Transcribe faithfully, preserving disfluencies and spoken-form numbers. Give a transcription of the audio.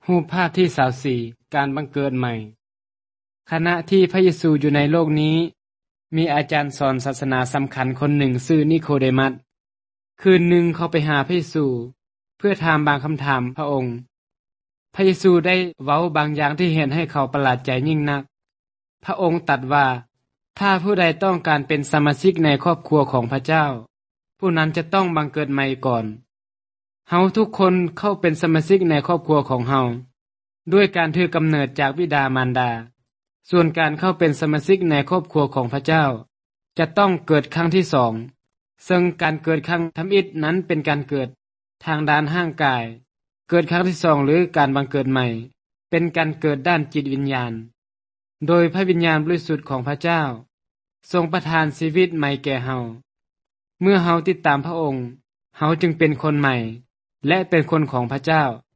รูปภาพที่สามสิบสี่ การบังเกิดใหม่ขณะที่พระเยซูอยู่ในโลกนี้มีอาจารย์สอนศาสนาสำคัญคนหนึ่งชื่อนิโคเดมัสคืนหนึ่งเขาไปหาพระเยซูเพื่อถามบางคำถามพระองค์พระเยซูได้เว้าบางอย่างที่เห็นให้เขาประหลาดใจยิ่งนักพระองค์ตรัสว่าถ้าผู้ใดต้องการเป็นสมาชิกในครอบครัวของพระเจ้าผู้นั้นจะต้องบังเกิดใหม่ก่อนเฮาทุกคนเข้าเป็นสมาชิกในครอบครัวของเฮาด้วยการถือกำเนิดจากบิดามารดาส่วนการเข้าเป็นสมาชิกในครอบครัวของพระเจ้าจะต้องเกิดครั้งที่สองซึ่งการเกิดครั้งทำอิฐนั้นเป็นการเกิดทางด้านร่างกายเกิดครั้งที่สองหรือการบังเกิดใหม่เป็นการเกิดด้านจิตวิญญาณโดยพระวิญญาณบริสุทธิ์ของพระเจ้าทรงประทานชีวิตใหม่แก่เฮาเมื่อเฮาติดตามพระองค์เฮาจึงเป็นคนใหม่และเป็นคนของพระเจ้า